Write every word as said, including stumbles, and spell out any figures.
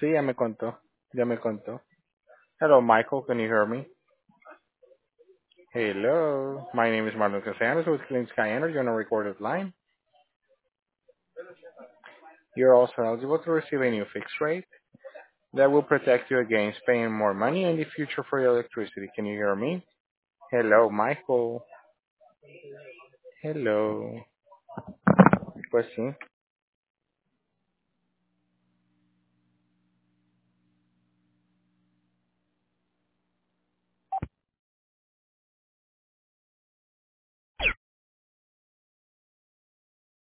Sí, ya me contó. Ya me contó. Hello, Michael. Can you hear me? Hello. My name is Marlon Casanos with Clean Sky Energy on a recorded line. You're also eligible to receive a new fixed rate that will protect you against paying more money in the future for your electricity. Can you hear me? Hello, Michael. Hello. Pues sí.